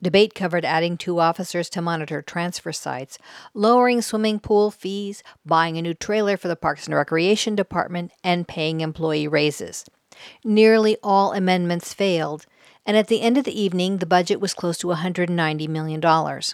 Debate covered adding 2 officers to monitor transfer sites, lowering swimming pool fees, buying a new trailer for the Parks and Recreation Department, and paying employee raises. Nearly all amendments failed, and at the end of the evening, the budget was close to $190 million.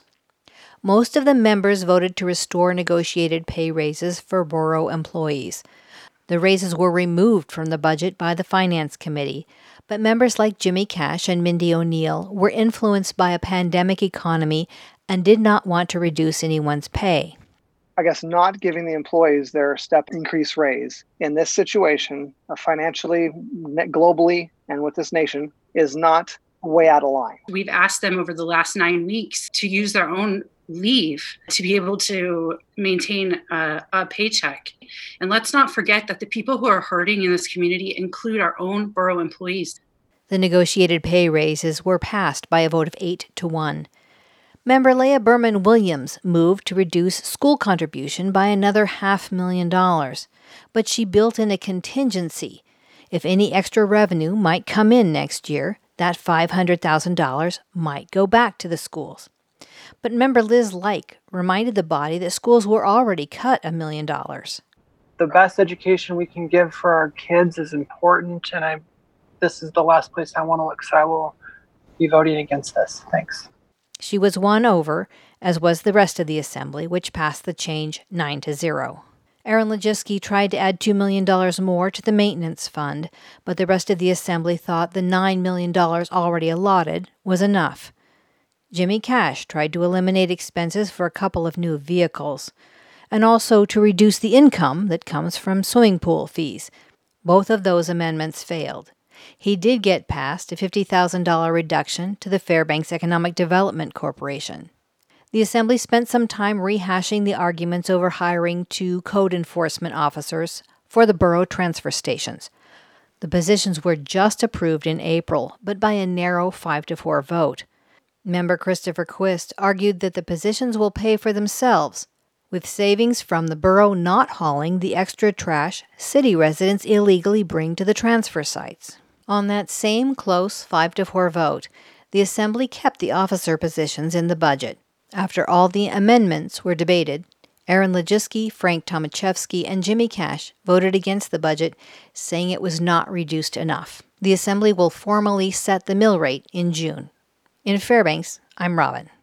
Most of the members voted to restore negotiated pay raises for borough employees. The raises were removed from the budget by the Finance Committee, but members like Jimmy Cash and Mindy O'Neill were influenced by a pandemic economy and did not want to reduce anyone's pay. I guess not giving the employees their step increase raise in this situation, financially, globally, and with this nation, is not way out of line. We've asked them over the last 9 weeks to use their own leave to be able to maintain a paycheck. And let's not forget that the people who are hurting in this community include our own borough employees. The negotiated pay raises were passed by a vote of 8-1. Member Leah Berman Williams moved to reduce school contribution by another $500,000, but she built in a contingency. If any extra revenue might come in next year, that $500,000 might go back to the schools. But member Liz Like reminded the body that schools were already cut $1 million. The best education we can give for our kids is important, and this is the last place I want to look, so I will be voting against this. Thanks. She was won over, as was the rest of the assembly, which passed the change 9-0. Aaron Lejiski tried to add $2 million more to the maintenance fund, but the rest of the assembly thought the $9 million already allotted was enough. Jimmy Cash tried to eliminate expenses for a couple of new vehicles, and also to reduce the income that comes from swimming pool fees. Both of those amendments failed. He did get passed a $50,000 reduction to the Fairbanks Economic Development Corporation. The Assembly spent some time rehashing the arguments over hiring 2 code enforcement officers for the borough transfer stations. The positions were just approved in April, but by a narrow 5-4 vote. Member Christopher Quist argued that the positions will pay for themselves, with savings from the borough not hauling the extra trash city residents illegally bring to the transfer sites. On that same close 5-4 vote, the Assembly kept the officer positions in the budget. After all the amendments were debated, Aaron Lejiski, Frank Tomaszewski, and Jimmy Cash voted against the budget, saying it was not reduced enough. The Assembly will formally set the mill rate in June. In Fairbanks, I'm Robin.